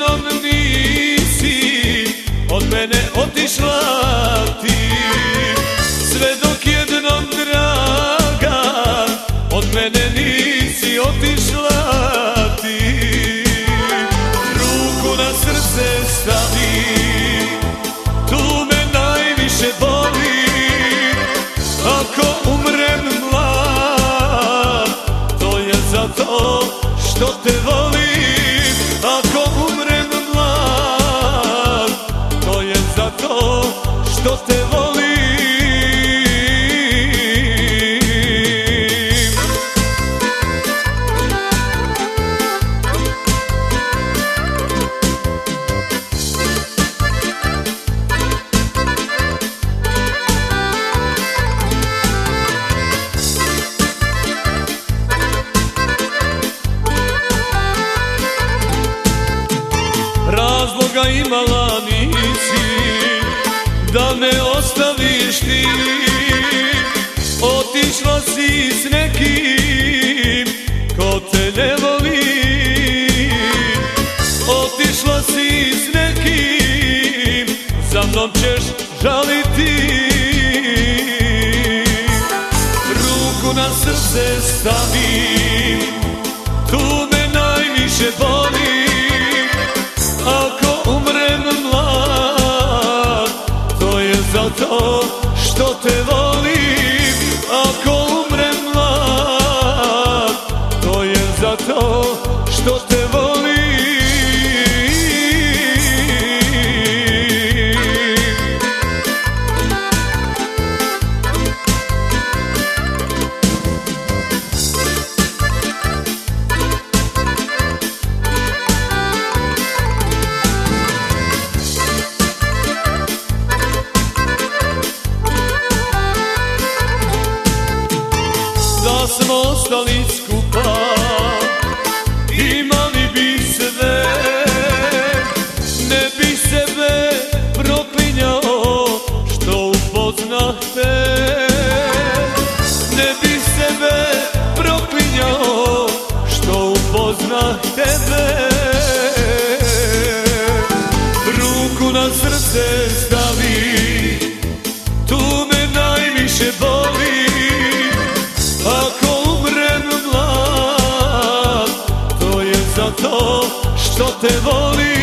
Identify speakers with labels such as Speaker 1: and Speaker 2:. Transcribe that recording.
Speaker 1: jednom nisi od mene otišla ti, sve dok jednom draga od mene nisi otišla ti. Ruku na srce stavi, tu me najviše boli, ako umrem mlad, to je zato što te volim. Ako umrem mlad, to je zato što te volim. Razloga imala nisi da me ostaviš ti, otišla si s nekim ko te ne voli. Otišla si s nekim, za mnom ćeš žaliti. Ruku na srce stavi, tu me najviše boli, ako umrem mlad, to je zato što te volim. Ako umrem mlad, to je zato što te volim. Da smo ostali skupa, imali bi sve, ne bi sebe proklinjao što upoznah te. Ne bi sebe proklinjao što upoznah tebe. Ruku na srce stavi, tu me najviše boli, ako umrem mlad, to je zato što te volim.